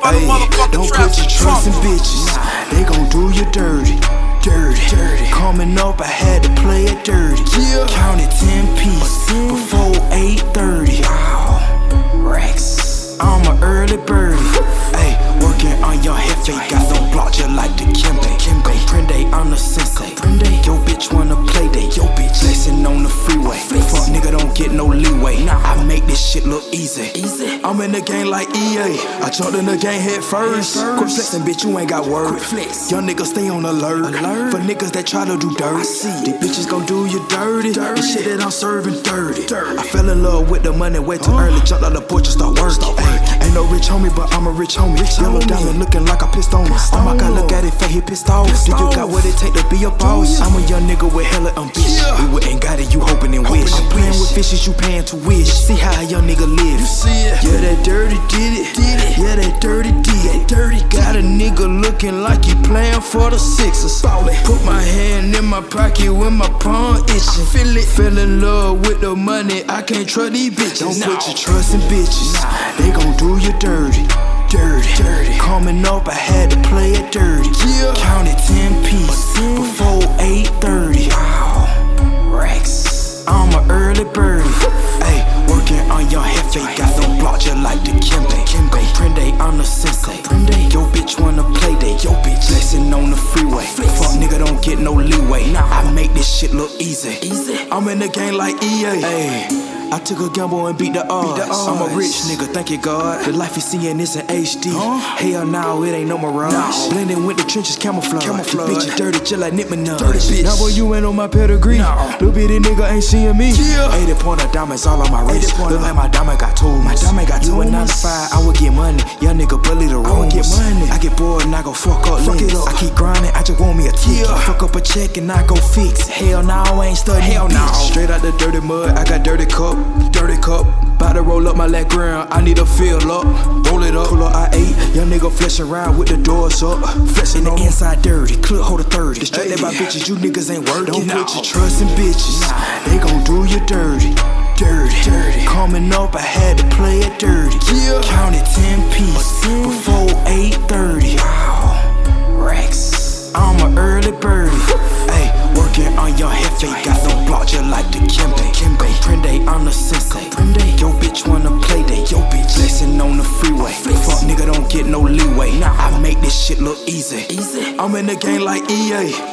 by the motherfucking don't traffic. put your trust in bitches. They gon' do you dirty. Coming up, I had to play it dirty. Counted 10 pieces before 8:30. Wow, Rex, I'm an early birdie. Ayy, working on your hefe, got no block just like the Kimbe. Prende on the Cinco. Yo bitch wanna play day. Yo bitch flexing on the freeway. Fuck nigga don't get no leeway. I make this shit look easy. I'm in the game like EA. I jumped in the game head first. Quit flexing, bitch, you ain't got word. Young niggas stay on alert. For niggas that try to do dirt. These bitches gon' do you dirty. The shit that I'm serving dirty. I fell in love with the money way too early. Jumped out the porch and start working. Ain't no rich homie, but I'm a rich homie. Yellow diamond looking like I pissed on him. Oh my god, look at it, fat, he pissed off. Do you got what it take to be a boss? I'm a young nigga with hella ambition. We wouldn't got it, you hoping and wish. I'm playing with fishes, you paying to wish. See how a young nigga live. Yeah, that dirty did it. Yeah, that dirty did. Got a nigga looking like he playing for the Sixers. Put my hand in my pocket with my palm itching. Fell in love with the money, I can't trust these bitches. Don't put your trust in bitches. They gon' do you dirty. Coming up, I had to play it dirty. Counted 10 pieces before 8:30. Wow, Rex, I'm an early birdie. Ayy, working on your hefe, got no block just like the Kimbe. Prende on the Cinco. Yo bitch wanna play day. Yo bitch flexing on the freeway. Fuck nigga don't get no leeway. I make this shit look easy. I'm in the game like EA. Ayy, I took a gamble and beat the odds. I'm a rich nigga, thank you God. The life you seeing is in HD. Hell no, it ain't no mirage. Blending with the trenches, camouflage. The bitch is dirty, just like Nick Minaj. Now boy, you ain't on my pedigree. Little bitty nigga ain't seeing me. 80 point of diamonds all on my wrist. Look like my diamond got tools. You a 9 to 5, I would get money. Young nigga bully the rules. I would get money. I get bored and I go fuck up links. I keep grinding, I just want me a ticket. Fuck up a check and I go fix. Hell no, I ain't studying. Hell no. Straight out the dirty mud, I got dirty cup. Bout to roll up my leg ground, I need a fill up. Roll it up, pull up I8. Young nigga flexing around with the doors up. Flexing the inside dirty, clip hold a 30. Distracted by bitches, you niggas ain't working. Don't put your trust in bitches. They gon' do you dirty. Coming up, I had to play it dirty. Counted 10 pieces before 8:30. Wow, Rex, I'm an early birdie. Ayy, working on your hefe, got no block just like the Kimbe. Prende on the Cinco. Yo bitch wanna play day. Yo bitch flexing on the freeway. Fuck nigga don't get no leeway. I make this shit look easy. I'm in the game like EA.